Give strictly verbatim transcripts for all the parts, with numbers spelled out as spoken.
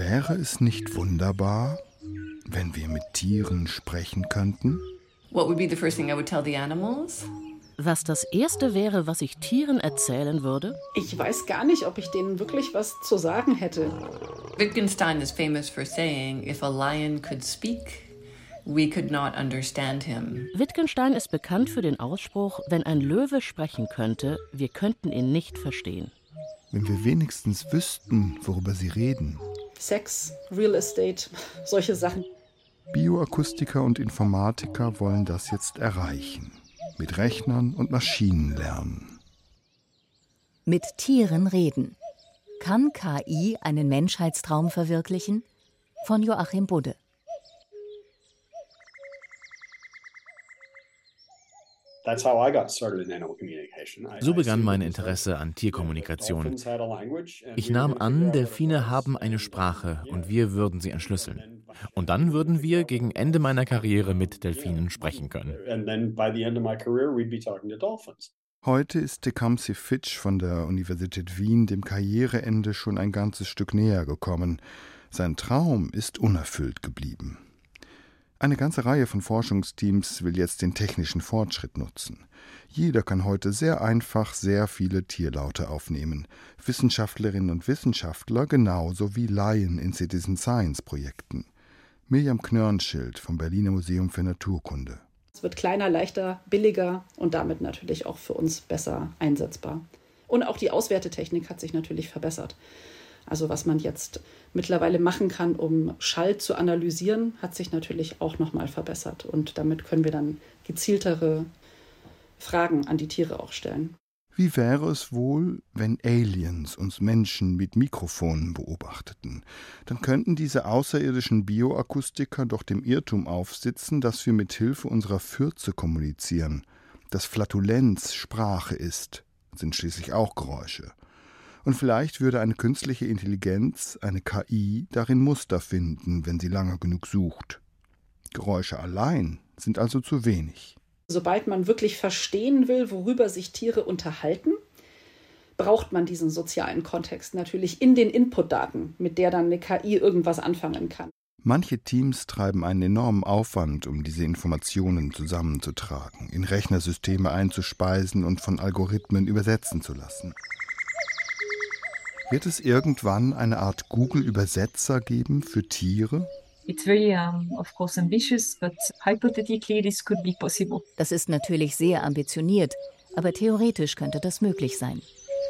Wäre es nicht wunderbar, wenn wir mit Tieren sprechen könnten? What would be the first thing I would tell the animals? Was das Erste wäre, was ich Tieren erzählen würde? Ich weiß gar nicht, ob ich denen wirklich was zu sagen hätte. Wittgenstein is famous for saying, if a lion could speak, we could not understand him. Wittgenstein ist bekannt für den Ausspruch, wenn ein Löwe sprechen könnte, wir könnten ihn nicht verstehen. Wenn wir wenigstens wüssten, worüber sie reden. Sex, Real Estate, solche Sachen. Bioakustiker und Informatiker wollen das jetzt erreichen. Mit Rechnern und Maschinen lernen. Mit Tieren reden. Kann K I einen Menschheitstraum verwirklichen? Von Joachim Budde. So begann mein Interesse an Tierkommunikation. Ich nahm an, Delfine haben eine Sprache und wir würden sie entschlüsseln. Und dann würden wir gegen Ende meiner Karriere mit Delfinen sprechen können. Heute ist Tecumseh Fitch von der Universität Wien dem Karriereende schon ein ganzes Stück näher gekommen. Sein Traum ist unerfüllt geblieben. Eine ganze Reihe von Forschungsteams will jetzt den technischen Fortschritt nutzen. Jeder kann heute sehr einfach sehr viele Tierlaute aufnehmen. Wissenschaftlerinnen und Wissenschaftler genauso wie Laien in Citizen-Science-Projekten. Mirjam Knörnschild vom Berliner Museum für Naturkunde. Es wird kleiner, leichter, billiger und damit natürlich auch für uns besser einsetzbar. Und auch die Auswertetechnik hat sich natürlich verbessert. Also was man jetzt mittlerweile machen kann, um Schall zu analysieren, hat sich natürlich auch nochmal verbessert. Und damit können wir dann gezieltere Fragen an die Tiere auch stellen. Wie wäre es wohl, wenn Aliens uns Menschen mit Mikrofonen beobachteten? Dann könnten diese außerirdischen Bioakustiker doch dem Irrtum aufsitzen, dass wir mit Hilfe unserer Fürze kommunizieren. Dass Flatulenz Sprache ist, sind schließlich auch Geräusche. Und vielleicht würde eine künstliche Intelligenz, eine K I, darin Muster finden, wenn sie lange genug sucht. Geräusche allein sind also zu wenig. Sobald man wirklich verstehen will, worüber sich Tiere unterhalten, braucht man diesen sozialen Kontext natürlich in den Inputdaten, mit der dann eine K I irgendwas anfangen kann. Manche Teams treiben einen enormen Aufwand, um diese Informationen zusammenzutragen, in Rechnersysteme einzuspeisen und von Algorithmen übersetzen zu lassen. Wird es irgendwann eine Art Google-Übersetzer geben für Tiere? It's very, um, of course, ambitious, but hypothetically this could be possible. Das ist natürlich sehr ambitioniert, aber theoretisch könnte das möglich sein.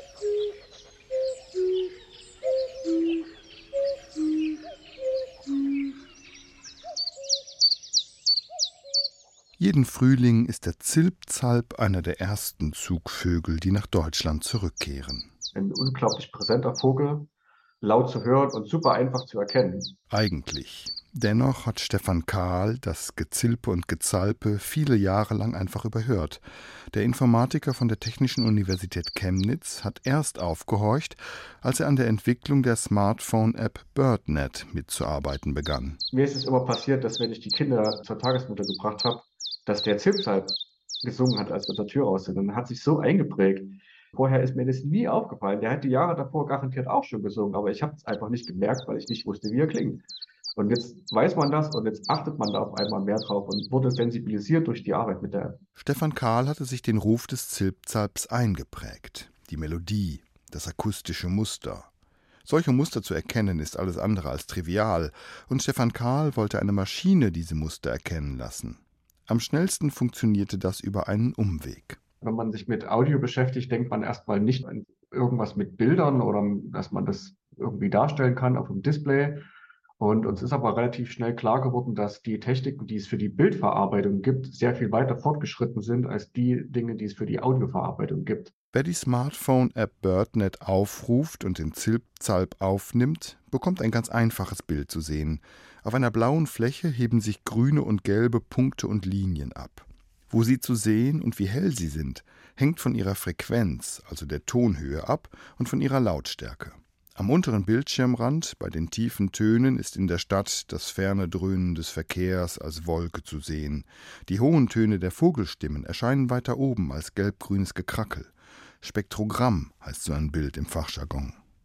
Jeden Frühling ist der Zilpzalp einer der ersten Zugvögel, die nach Deutschland zurückkehren. Ein unglaublich präsenter Vogel, laut zu hören und super einfach zu erkennen. Eigentlich. Dennoch hat Stefan Kahl das Gezilpe und Gezalpe viele Jahre lang einfach überhört. Der Informatiker von der Technischen Universität Chemnitz hat erst aufgehorcht, als er an der Entwicklung der Smartphone-App BirdNet mitzuarbeiten begann. Mir ist es immer passiert, dass wenn ich die Kinder zur Tagesmutter gebracht habe, dass der Zilpzalp gesungen hat, als wir zur Tür raus sind. Und hat sich so eingeprägt. Vorher ist mir das nie aufgefallen. Der hat die Jahre davor garantiert auch schon gesungen, aber ich habe es einfach nicht gemerkt, weil ich nicht wusste, wie er klingt. Und jetzt weiß man das und jetzt achtet man da auf einmal mehr drauf und wurde sensibilisiert durch die Arbeit mit der App. Stefan Kahl hatte sich den Ruf des Zilpzalps eingeprägt. Die Melodie, das akustische Muster. Solche Muster zu erkennen ist alles andere als trivial. Und Stefan Kahl wollte eine Maschine diese Muster erkennen lassen. Am schnellsten funktionierte das über einen Umweg. Wenn man sich mit Audio beschäftigt, denkt man erstmal nicht an irgendwas mit Bildern oder dass man das irgendwie darstellen kann auf dem Display. Und uns ist aber relativ schnell klar geworden, dass die Techniken, die es für die Bildverarbeitung gibt, sehr viel weiter fortgeschritten sind als die Dinge, die es für die Audioverarbeitung gibt. Wer die Smartphone-App BirdNet aufruft und den Zilpzalp aufnimmt, bekommt ein ganz einfaches Bild zu sehen. Auf einer blauen Fläche heben sich grüne und gelbe Punkte und Linien ab. Wo sie zu sehen und wie hell sie sind, hängt von ihrer Frequenz, also der Tonhöhe, ab und von ihrer Lautstärke. Am unteren Bildschirmrand, bei den tiefen Tönen, ist in der Stadt das ferne Dröhnen des Verkehrs als Wolke zu sehen. Die hohen Töne der Vogelstimmen erscheinen weiter oben als gelb-grünes Gekrackel. Spektrogramm heißt so ein Bild im Fachjargon.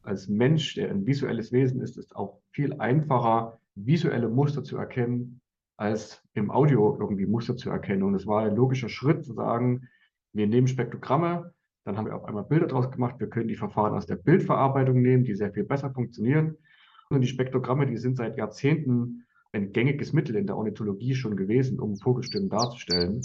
Als Mensch, der ein visuelles Wesen ist, ist es auch viel einfacher, visuelle Muster zu erkennen, als im Audio irgendwie Muster zu erkennen. Und es war ein logischer Schritt zu sagen, wir nehmen Spektrogramme, dann haben wir auf einmal Bilder draus gemacht, wir können die Verfahren aus der Bildverarbeitung nehmen, die sehr viel besser funktionieren. Und die Spektrogramme, die sind seit Jahrzehnten ein gängiges Mittel in der Ornithologie schon gewesen, um Vogelstimmen darzustellen.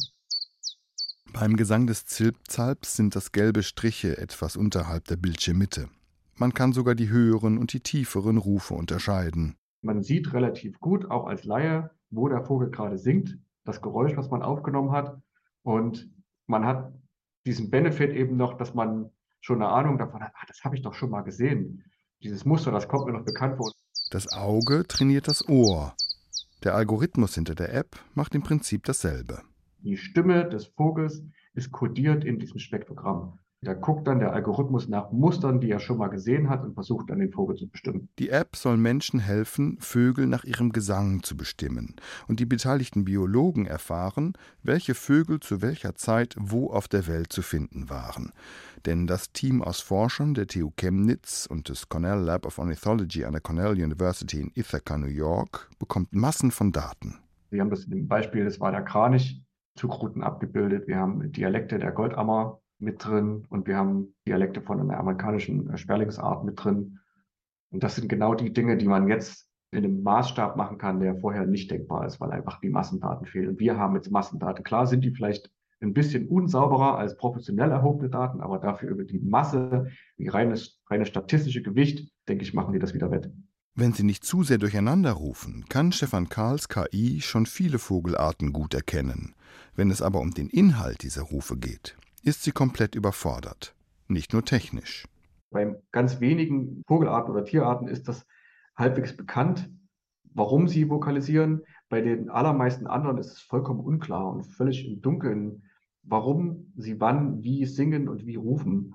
Beim Gesang des Zilpzalps sind das gelbe Striche etwas unterhalb der Bildschirmmitte. Man kann sogar die höheren und die tieferen Rufe unterscheiden. Man sieht relativ gut, auch als Laie, wo der Vogel gerade singt, das Geräusch, was man aufgenommen hat. Und man hat diesen Benefit eben noch, dass man schon eine Ahnung davon hat, ah, das habe ich doch schon mal gesehen. Dieses Muster, das kommt mir noch bekannt vor. Das Auge trainiert das Ohr. Der Algorithmus hinter der App macht im Prinzip dasselbe. Die Stimme des Vogels ist kodiert in diesem Spektrogramm. Da guckt dann der Algorithmus nach Mustern, die er schon mal gesehen hat, und versucht dann den Vogel zu bestimmen. Die App soll Menschen helfen, Vögel nach ihrem Gesang zu bestimmen. Und die beteiligten Biologen erfahren, welche Vögel zu welcher Zeit wo auf der Welt zu finden waren. Denn das Team aus Forschern der T U Chemnitz und des Cornell Lab of Ornithology an der Cornell University in Ithaca, New York, bekommt Massen von Daten. Wir haben das in dem Beispiel, das war der Kranich, Zugrouten abgebildet. Wir haben Dialekte der Goldammer mit drin und wir haben Dialekte von einer amerikanischen Sperlingsart mit drin. Und das sind genau die Dinge, die man jetzt in einem Maßstab machen kann, der vorher nicht denkbar ist, weil einfach die Massendaten fehlen. Und wir haben jetzt Massendaten. Klar sind die vielleicht ein bisschen unsauberer als professionell erhobene Daten, aber dafür über die Masse, die reines, reine statistische Gewicht, denke ich, machen die das wieder wett. Wenn sie nicht zu sehr durcheinander rufen, kann Stefan Karls K I schon viele Vogelarten gut erkennen. Wenn es aber um den Inhalt dieser Rufe geht, ist sie komplett überfordert. Nicht nur technisch. Bei ganz wenigen Vogelarten oder Tierarten ist das halbwegs bekannt, warum sie vokalisieren. Bei den allermeisten anderen ist es vollkommen unklar und völlig im Dunkeln, warum sie wann, wie singen und wie rufen.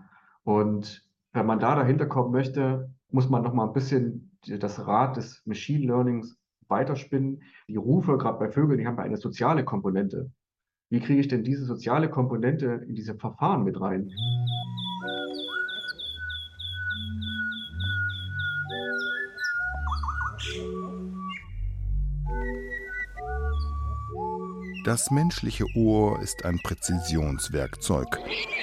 Und wenn man da dahinter kommen möchte, muss man noch mal ein bisschen das Rad des Machine Learnings weiterspinnen. Die Rufe, gerade bei Vögeln, die haben eine soziale Komponente. Wie kriege ich denn diese soziale Komponente in diese Verfahren mit rein? Das menschliche Ohr ist ein Präzisionswerkzeug.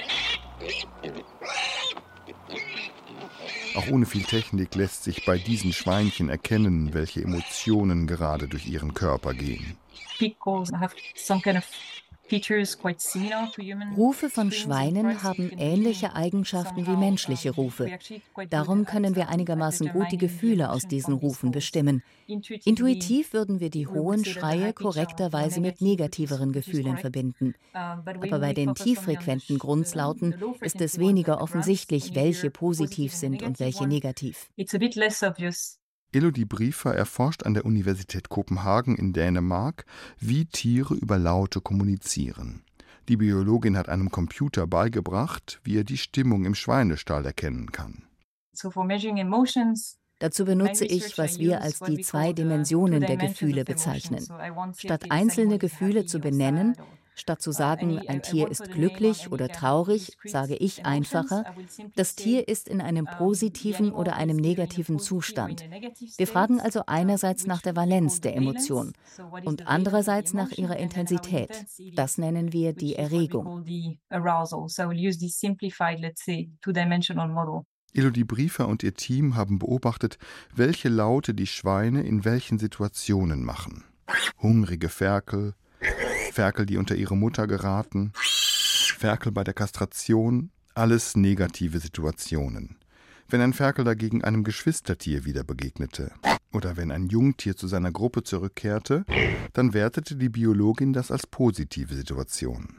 Auch ohne viel Technik lässt sich bei diesen Schweinchen erkennen, welche Emotionen gerade durch ihren Körper gehen. Rufe von Schweinen haben ähnliche Eigenschaften wie menschliche Rufe. Darum können wir einigermaßen gut die Gefühle aus diesen Rufen bestimmen. Intuitiv würden wir die hohen Schreie korrekterweise mit negativeren Gefühlen verbinden. Aber bei den tieffrequenten Grundslauten ist es weniger offensichtlich, welche positiv sind und welche negativ. Elodie Briefer erforscht an der Universität Kopenhagen in Dänemark, wie Tiere über Laute kommunizieren. Die Biologin hat einem Computer beigebracht, wie er die Stimmung im Schweinestall erkennen kann. Dazu benutze ich, was wir als die zwei Dimensionen der Gefühle bezeichnen. Statt einzelne Gefühle zu benennen, statt zu sagen, ein Tier ist glücklich oder traurig, sage ich einfacher, das Tier ist in einem positiven oder einem negativen Zustand. Wir fragen also einerseits nach der Valenz der Emotion und andererseits nach ihrer Intensität. Das nennen wir die Erregung. Elodie Briefer und ihr Team haben beobachtet, welche Laute die Schweine in welchen Situationen machen. Hungrige Ferkel, Ferkel, die unter ihre Mutter geraten, Ferkel bei der Kastration, alles negative Situationen. Wenn ein Ferkel dagegen einem Geschwistertier wieder begegnete oder wenn ein Jungtier zu seiner Gruppe zurückkehrte, dann wertete die Biologin das als positive Situation.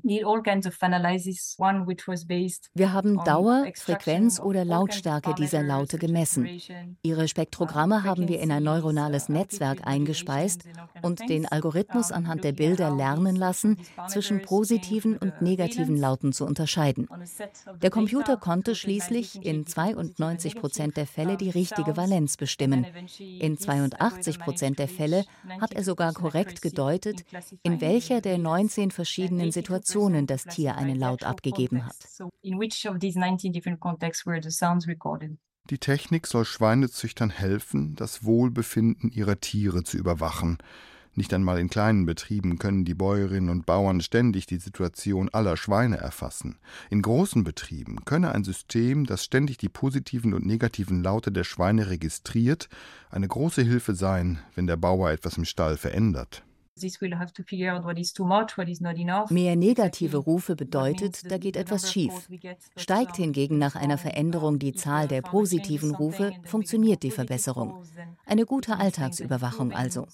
Wir haben Dauer, Frequenz oder Lautstärke dieser Laute gemessen. Ihre Spektrogramme haben wir in ein neuronales Netzwerk eingespeist und den Algorithmus anhand der Bilder lernen lassen, zwischen positiven und negativen Lauten zu unterscheiden. Der Computer konnte schließlich in zweiundneunzig Prozent der Fälle die richtige Valenz bestimmen. In zweiundachtzig Prozent der Fälle hat er sogar korrekt gedeutet, in welcher der neunzehn verschiedenen Situationen das Tier einen Laut abgegeben hat. Die Technik soll Schweinezüchtern helfen, das Wohlbefinden ihrer Tiere zu überwachen. Nicht einmal in kleinen Betrieben können die Bäuerinnen und Bauern ständig die Situation aller Schweine erfassen. In großen Betrieben könne ein System, das ständig die positiven und negativen Laute der Schweine registriert, eine große Hilfe sein, wenn der Bauer etwas im Stall verändert. Mehr negative Rufe bedeutet, da geht etwas schief. Steigt hingegen nach einer Veränderung die Zahl der positiven Rufe, funktioniert die Verbesserung. Eine gute Alltagsüberwachung also.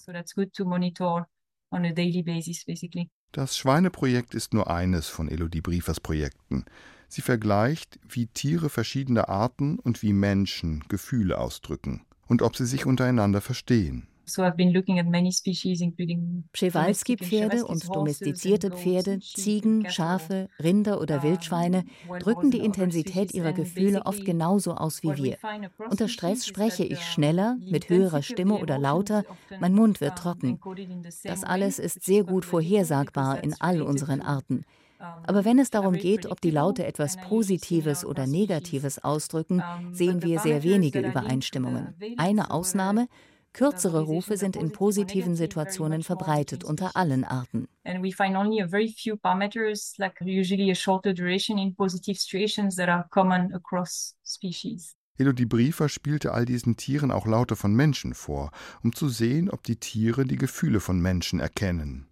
Das Schweineprojekt ist nur eines von Elodie Briefers Projekten. Sie vergleicht, wie Tiere verschiedener Arten und wie Menschen Gefühle ausdrücken und ob sie sich untereinander verstehen. Przewalski-Pferde und domestizierte Pferde, Ziegen, Schafe, Rinder oder Wildschweine drücken die Intensität ihrer Gefühle oft genauso aus wie wir. Unter Stress spreche ich schneller, mit höherer Stimme oder lauter, mein Mund wird trocken. Das alles ist sehr gut vorhersagbar in all unseren Arten. Aber wenn es darum geht, ob die Laute etwas Positives oder Negatives ausdrücken, sehen wir sehr wenige Übereinstimmungen. Eine Ausnahme: kürzere Rufe sind in positiven Situationen verbreitet unter allen Arten. Elodie Briefer spielte all diesen Tieren auch Laute von Menschen vor, um zu sehen, ob die Tiere die Gefühle von Menschen erkennen.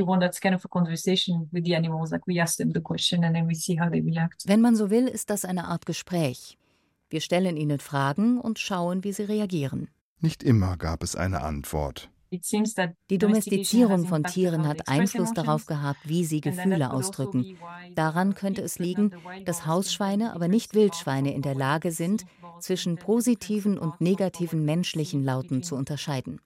Wenn man so will, ist das eine Art Gespräch. Wir stellen ihnen Fragen und schauen, wie sie reagieren. Nicht immer gab es eine Antwort. Die Domestizierung von Tieren hat Einfluss darauf gehabt, wie sie Gefühle ausdrücken. Daran könnte es liegen, dass Hausschweine, aber nicht Wildschweine in der Lage sind, zwischen positiven und negativen menschlichen Lauten zu unterscheiden.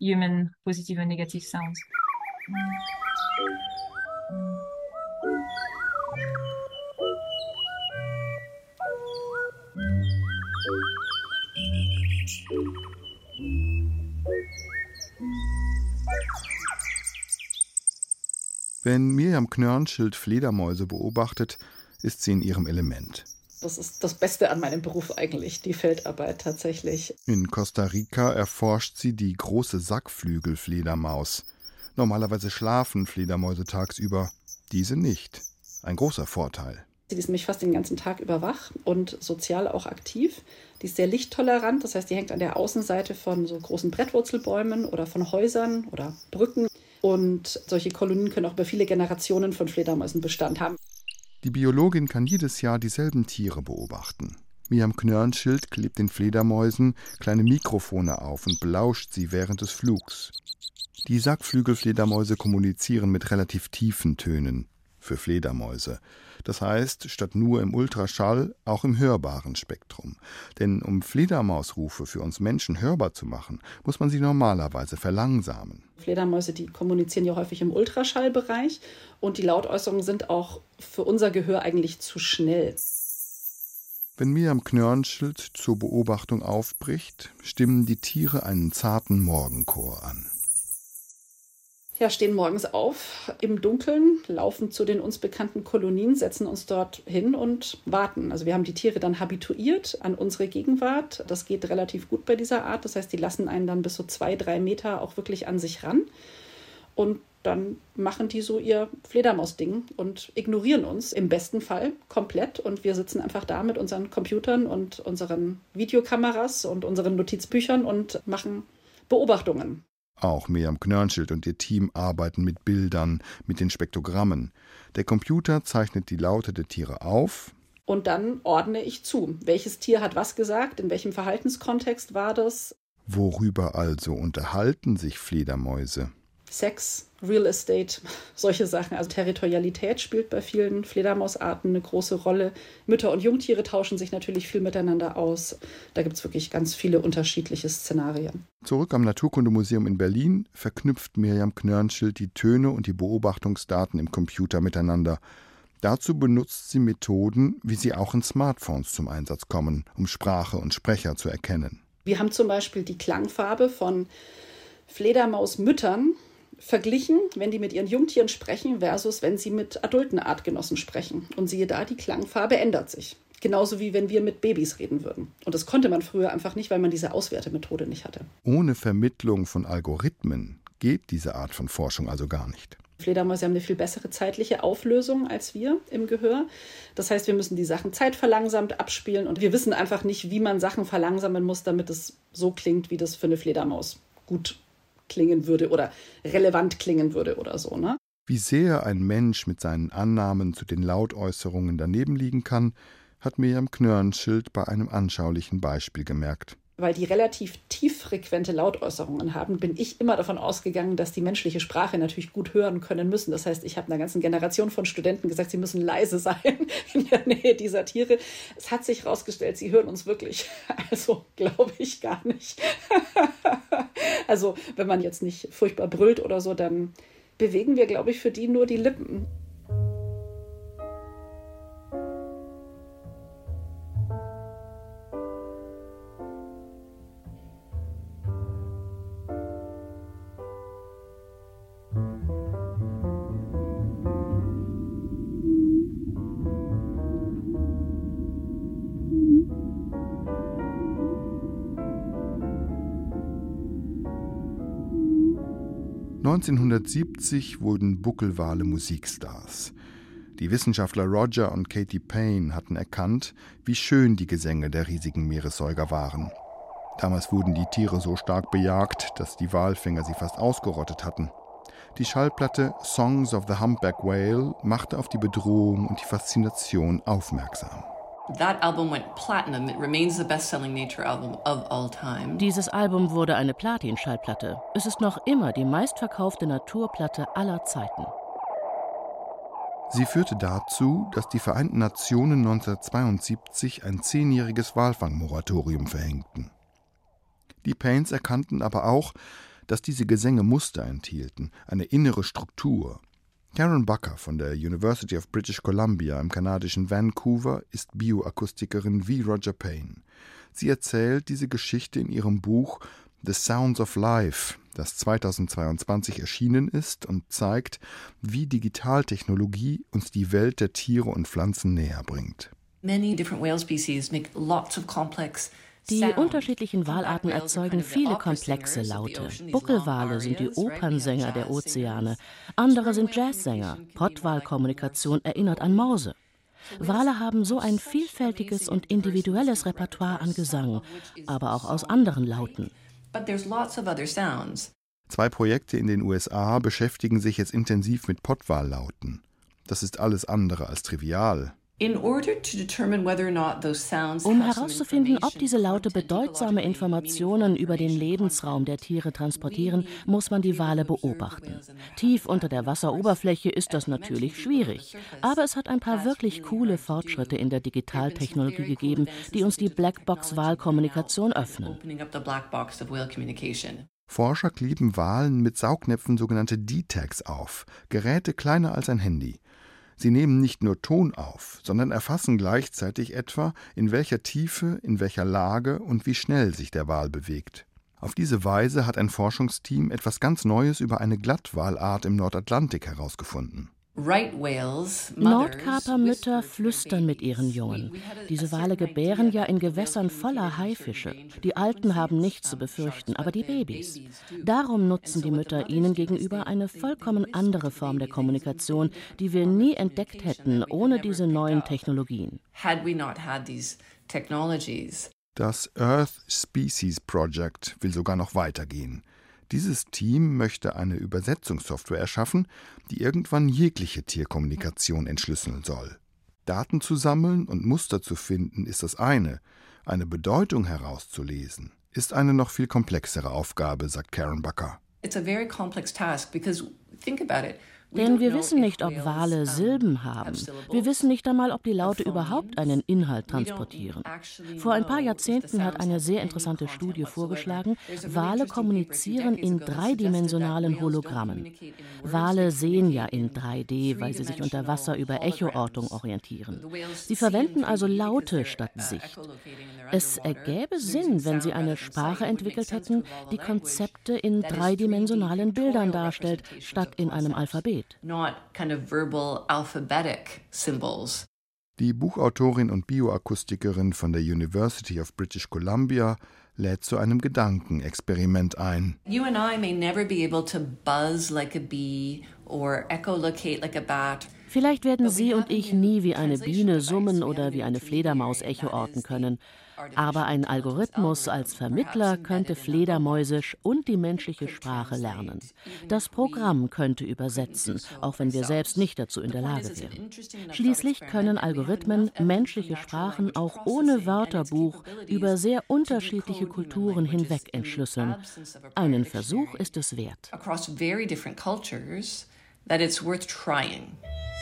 Wenn Mirjam Knörnschild Fledermäuse beobachtet, ist sie in ihrem Element. Das ist das Beste an meinem Beruf eigentlich, die Feldarbeit tatsächlich. In Costa Rica erforscht sie die große Sackflügelfledermaus. Normalerweise schlafen Fledermäuse tagsüber, diese nicht. Ein großer Vorteil. Die ist nämlich fast den ganzen Tag über wach und sozial auch aktiv. Die ist sehr lichttolerant, das heißt, die hängt an der Außenseite von so großen Brettwurzelbäumen oder von Häusern oder Brücken. Und solche Kolonien können auch über viele Generationen von Fledermäusen Bestand haben. Die Biologin kann jedes Jahr dieselben Tiere beobachten. Mirjam Knörnschild klebt den Fledermäusen kleine Mikrofone auf und belauscht sie während des Flugs. Die Sackflügelfledermäuse kommunizieren mit relativ tiefen Tönen für Fledermäuse. Das heißt, statt nur im Ultraschall, auch im hörbaren Spektrum. Denn um Fledermausrufe für uns Menschen hörbar zu machen, muss man sie normalerweise verlangsamen. Fledermäuse, die kommunizieren ja häufig im Ultraschallbereich und die Lautäußerungen sind auch für unser Gehör eigentlich zu schnell. Wenn Mirjam Knörnschild zur Beobachtung aufbricht, stimmen die Tiere einen zarten Morgenchor an. Ja, stehen morgens auf im Dunkeln, laufen zu den uns bekannten Kolonien, setzen uns dort hin und warten. Also wir haben die Tiere dann habituiert an unsere Gegenwart. Das geht relativ gut bei dieser Art. Das heißt, die lassen einen dann bis so zwei, drei Meter auch wirklich an sich ran. Und dann machen die so ihr Fledermausding und ignorieren uns im besten Fall komplett. Und wir sitzen einfach da mit unseren Computern und unseren Videokameras und unseren Notizbüchern und machen Beobachtungen. Auch Mirjam Knörnschild und ihr Team arbeiten mit Bildern, mit den Spektrogrammen. Der Computer zeichnet die Laute der Tiere auf. Und dann ordne ich zu. Welches Tier hat was gesagt? In welchem Verhaltenskontext war das? Worüber also unterhalten sich Fledermäuse? Sex, Real Estate, solche Sachen. Also Territorialität spielt bei vielen Fledermausarten eine große Rolle. Mütter- und Jungtiere tauschen sich natürlich viel miteinander aus. Da gibt es wirklich ganz viele unterschiedliche Szenarien. Zurück am Naturkundemuseum in Berlin verknüpft Mirjam Knörnschild die Töne und die Beobachtungsdaten im Computer miteinander. Dazu benutzt sie Methoden, wie sie auch in Smartphones zum Einsatz kommen, um Sprache und Sprecher zu erkennen. Wir haben zum Beispiel die Klangfarbe von Fledermausmüttern verglichen, wenn die mit ihren Jungtieren sprechen versus wenn sie mit adulten Artgenossen sprechen. Und siehe da, die Klangfarbe ändert sich. Genauso wie wenn wir mit Babys reden würden. Und das konnte man früher einfach nicht, weil man diese Auswertemethode nicht hatte. Ohne Vermittlung von Algorithmen geht diese Art von Forschung also gar nicht. Fledermäuse haben eine viel bessere zeitliche Auflösung als wir im Gehör. Das heißt, wir müssen die Sachen zeitverlangsamt abspielen und wir wissen einfach nicht, wie man Sachen verlangsamen muss, damit es so klingt, wie das für eine Fledermaus gut klingen würde oder relevant klingen würde oder so, ne? Wie sehr ein Mensch mit seinen Annahmen zu den Lautäußerungen daneben liegen kann, hat Mirjam Knörnschild bei einem anschaulichen Beispiel gemerkt. Weil die relativ tieffrequente Lautäußerungen haben, bin ich immer davon ausgegangen, dass die menschliche Sprache natürlich gut hören können müssen. Das heißt, ich habe einer ganzen Generation von Studenten gesagt, sie müssen leise sein in der Nähe dieser Tiere. Es hat sich herausgestellt, sie hören uns wirklich. Also glaube ich gar nicht. Also wenn man jetzt nicht furchtbar brüllt oder so, dann bewegen wir, glaube ich, für die nur die Lippen. neunzehnhundertsiebzig wurden Buckelwale Musikstars. Die Wissenschaftler Roger und Katie Payne hatten erkannt, wie schön die Gesänge der riesigen Meeressäuger waren. Damals wurden die Tiere so stark bejagt, dass die Walfänger sie fast ausgerottet hatten. Die Schallplatte Songs of the Humpback Whale machte auf die Bedrohung und die Faszination aufmerksam. That album went platinum. It remains the best-selling nature album of all time. Dieses Album wurde eine Platin-Schallplatte. Es ist noch immer die meistverkaufte Naturplatte aller Zeiten. Sie führte dazu, dass die Vereinten Nationen neunzehnhundertzweiundsiebzig ein zehnjähriges Walfangmoratorium verhängten. Die Paynes erkannten aber auch, dass diese Gesänge Muster enthielten, eine innere Struktur. Karen Bucker von der University of British Columbia im kanadischen Vancouver ist Bioakustikerin wie Roger Payne. Sie erzählt diese Geschichte in ihrem Buch The Sounds of Life, das zweitausendzweiundzwanzig erschienen ist und zeigt, wie Digitaltechnologie uns die Welt der Tiere und Pflanzen näher bringt. Many different whale species make lots of complex Die unterschiedlichen Walarten erzeugen viele komplexe Laute. Buckelwale sind die Opernsänger der Ozeane, andere sind Jazzsänger. Pottwalkommunikation erinnert an Morse. Wale haben so ein vielfältiges und individuelles Repertoire an Gesang, aber auch aus anderen Lauten. Zwei Projekte in den U S A beschäftigen sich jetzt intensiv mit Pottwallauten. Das ist alles andere als trivial. Um herauszufinden, ob diese Laute bedeutsame Informationen über den Lebensraum der Tiere transportieren, muss man die Wale beobachten. Tief unter der Wasseroberfläche ist das natürlich schwierig, aber es hat ein paar wirklich coole Fortschritte in der Digitaltechnologie gegeben, die uns die Blackbox-Wahlkommunikation öffnen. Forscher kleben Walen mit Saugnäpfen sogenannte D-Tags auf, Geräte kleiner als ein Handy. Sie nehmen nicht nur Ton auf, sondern erfassen gleichzeitig etwa, in welcher Tiefe, in welcher Lage und wie schnell sich der Wal bewegt. Auf diese Weise hat ein Forschungsteam etwas ganz Neues über eine Glattwalart im Nordatlantik herausgefunden. Nordkapermütter flüstern mit ihren Jungen. Diese Wale gebären ja in Gewässern voller Haifische. Die Alten haben nichts zu befürchten, aber die Babys. Darum nutzen die Mütter ihnen gegenüber eine vollkommen andere Form der Kommunikation, die wir nie entdeckt hätten ohne diese neuen Technologien. Das Earth Species Project will sogar noch weitergehen. Dieses Team möchte eine Übersetzungssoftware erschaffen, die irgendwann jegliche Tierkommunikation entschlüsseln soll. Daten zu sammeln und Muster zu finden ist das eine, eine Bedeutung herauszulesen ist eine noch viel komplexere Aufgabe, sagt Karen Bucker. It's a very complex task because think about it. Denn wir wissen nicht, ob Wale Silben haben. Wir wissen nicht einmal, ob die Laute überhaupt einen Inhalt transportieren. Vor ein paar Jahrzehnten hat eine sehr interessante Studie vorgeschlagen, Wale kommunizieren in dreidimensionalen Hologrammen. Wale sehen ja in drei D, weil sie sich unter Wasser über Echoortung orientieren. Sie verwenden also Laute statt Sicht. Es ergäbe Sinn, wenn sie eine Sprache entwickelt hätten, die Konzepte in dreidimensionalen Bildern darstellt, statt in einem Alphabet. Not kind of verbal alphabetic symbols. Die Buchautorin und Bioakustikerin von der University of British Columbia lädt zu einem Gedankenexperiment ein. You and I may never be able to buzz like a bee or echolocate like a bat. Vielleicht werden Sie und ich nie wie eine Biene summen oder wie eine Fledermaus Echo orten können. Aber ein Algorithmus als Vermittler könnte Fledermäuse und die menschliche Sprache lernen. Das Programm könnte übersetzen, auch wenn wir selbst nicht dazu in der Lage wären. Schließlich können Algorithmen menschliche Sprachen auch ohne Wörterbuch über sehr unterschiedliche Kulturen hinweg entschlüsseln. Einen Versuch ist es wert. Across very different cultures, that it's worth trying.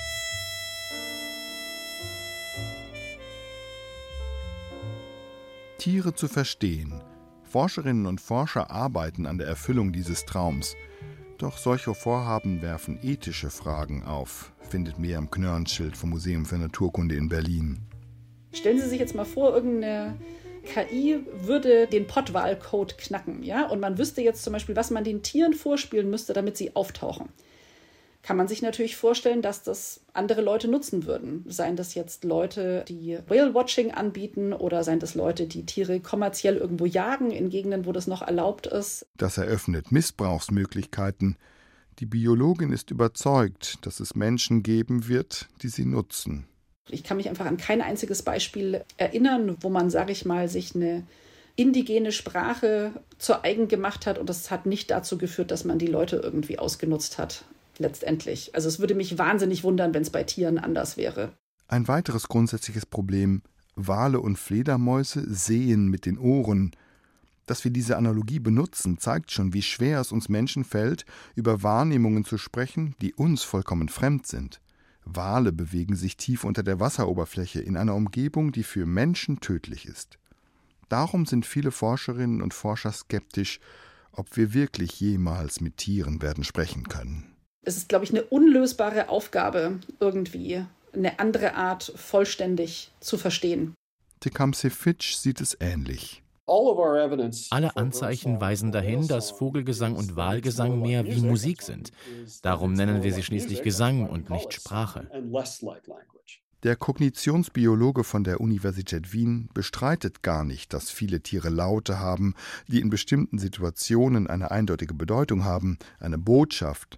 Tiere zu verstehen. Forscherinnen und Forscher arbeiten an der Erfüllung dieses Traums. Doch solche Vorhaben werfen ethische Fragen auf, findet Miriam Knörnschild vom Museum für Naturkunde in Berlin. Stellen Sie sich jetzt mal vor, irgendeine K I würde den Pottwal-Code knacken, ja? Und man wüsste jetzt zum Beispiel, was man den Tieren vorspielen müsste, damit sie auftauchen. Kann man sich natürlich vorstellen, dass das andere Leute nutzen würden. Seien das jetzt Leute, die Whale-Watching anbieten oder seien das Leute, die Tiere kommerziell irgendwo jagen, in Gegenden, wo das noch erlaubt ist. Das eröffnet Missbrauchsmöglichkeiten. Die Biologin ist überzeugt, dass es Menschen geben wird, die sie nutzen. Ich kann mich einfach an kein einziges Beispiel erinnern, wo man, sage ich mal, sich eine indigene Sprache zu eigen gemacht hat und das hat nicht dazu geführt, dass man die Leute irgendwie ausgenutzt hat. Letztendlich. Also es würde mich wahnsinnig wundern, wenn es bei Tieren anders wäre. Ein weiteres grundsätzliches Problem: Wale und Fledermäuse sehen mit den Ohren. Dass wir diese Analogie benutzen, zeigt schon, wie schwer es uns Menschen fällt, über Wahrnehmungen zu sprechen, die uns vollkommen fremd sind. Wale bewegen sich tief unter der Wasseroberfläche in einer Umgebung, die für Menschen tödlich ist. Darum sind viele Forscherinnen und Forscher skeptisch, ob wir wirklich jemals mit Tieren werden sprechen können. Es ist, glaube ich, eine unlösbare Aufgabe, irgendwie eine andere Art vollständig zu verstehen. Tecumseh Fitch sieht es ähnlich. Alle Anzeichen weisen dahin, dass Vogelgesang und Walgesang mehr wie Musik sind. Darum nennen wir sie schließlich Gesang und nicht Sprache. Der Kognitionsbiologe von der Universität Wien bestreitet gar nicht, dass viele Tiere Laute haben, die in bestimmten Situationen eine eindeutige Bedeutung haben, eine Botschaft.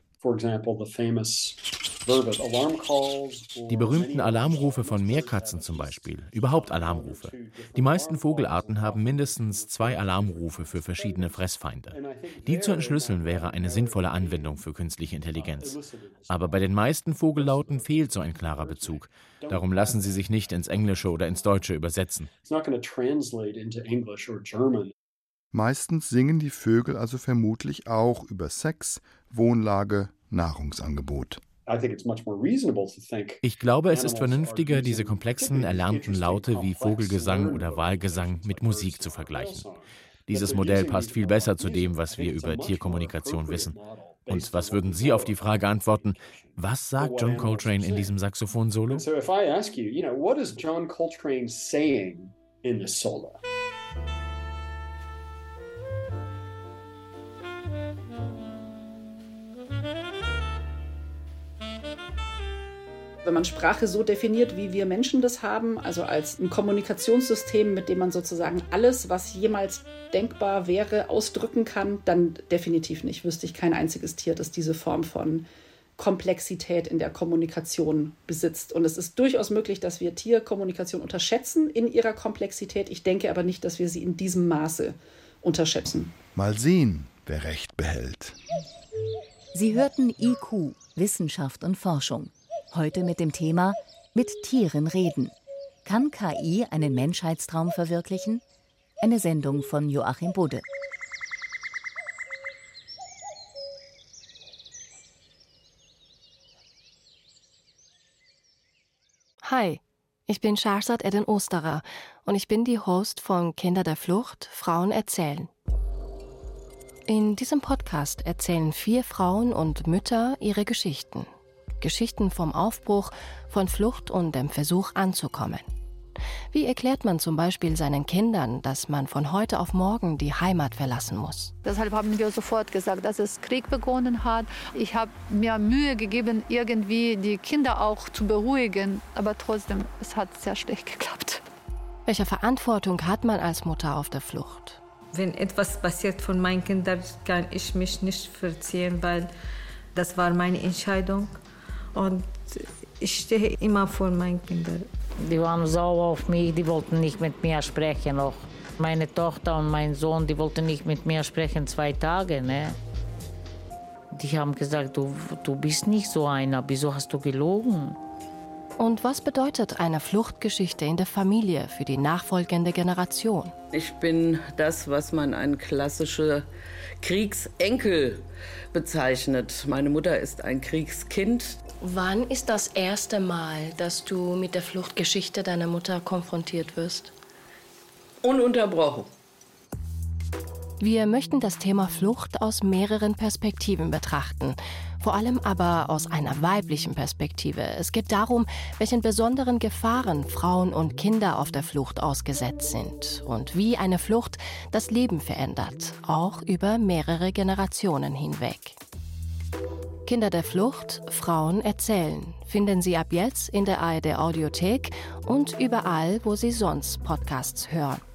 Die berühmten Alarmrufe von Meerkatzen zum Beispiel, überhaupt Alarmrufe. Die meisten Vogelarten haben mindestens zwei Alarmrufe für verschiedene Fressfeinde. Die zu entschlüsseln wäre eine sinnvolle Anwendung für künstliche Intelligenz. Aber bei den meisten Vogellauten fehlt so ein klarer Bezug. Darum lassen sie sich nicht ins Englische oder ins Deutsche übersetzen. Meistens singen die Vögel also vermutlich auch über Sex, Wohnlage, Nahrungsangebot. Ich glaube, es ist vernünftiger, diese komplexen, erlernten Laute wie Vogelgesang oder Walgesang mit Musik zu vergleichen. Dieses Modell passt viel besser zu dem, was wir über Tierkommunikation wissen. Und was würden Sie auf die Frage antworten, was sagt John Coltrane in diesem Saxophon-Solo? Wenn man Sprache so definiert, wie wir Menschen das haben, also als ein Kommunikationssystem, mit dem man sozusagen alles, was jemals denkbar wäre, ausdrücken kann, dann definitiv nicht. Wüsste ich kein einziges Tier, das diese Form von Komplexität in der Kommunikation besitzt. Und es ist durchaus möglich, dass wir Tierkommunikation unterschätzen in ihrer Komplexität. Ich denke aber nicht, dass wir sie in diesem Maße unterschätzen. Mal sehen, wer Recht behält. Sie hörten I Q, Wissenschaft und Forschung. Heute mit dem Thema Mit Tieren reden. Kann K I einen Menschheitstraum verwirklichen? Eine Sendung von Joachim Budde. Hi, ich bin Shahrzad Eden Osterer und ich bin die Host von Kinder der Flucht, Frauen erzählen. In diesem Podcast erzählen vier Frauen und Mütter ihre Geschichten. Geschichten vom Aufbruch, von Flucht und dem Versuch anzukommen. Wie erklärt man zum Beispiel seinen Kindern, dass man von heute auf morgen die Heimat verlassen muss? Deshalb haben wir sofort gesagt, dass es Krieg begonnen hat. Ich habe mir Mühe gegeben, irgendwie die Kinder auch zu beruhigen. Aber trotzdem, es hat sehr schlecht geklappt. Welche Verantwortung hat man als Mutter auf der Flucht? Wenn etwas passiert von meinen Kindern, kann ich mich nicht verziehen, weil das war meine Entscheidung. Und ich stehe immer vor meinen Kindern. Die waren sauer auf mich, die wollten nicht mit mir sprechen. Auch meine Tochter und mein Sohn, die wollten nicht mit mir sprechen, zwei Tage. Ne? Die haben gesagt, du, du bist nicht so einer, wieso hast du gelogen? Und was bedeutet eine Fluchtgeschichte in der Familie für die nachfolgende Generation? Ich bin das, was man ein klassischer Kriegsenkel bezeichnet. Meine Mutter ist ein Kriegskind. Wann ist das erste Mal, dass du mit der Fluchtgeschichte deiner Mutter konfrontiert wirst? Ununterbrochen. Wir möchten das Thema Flucht aus mehreren Perspektiven betrachten. Vor allem aber aus einer weiblichen Perspektive. Es geht darum, welchen besonderen Gefahren Frauen und Kinder auf der Flucht ausgesetzt sind und wie eine Flucht das Leben verändert, auch über mehrere Generationen hinweg. Kinder der Flucht, Frauen erzählen, finden Sie ab jetzt in der A R D Audiothek und überall, wo Sie sonst Podcasts hören.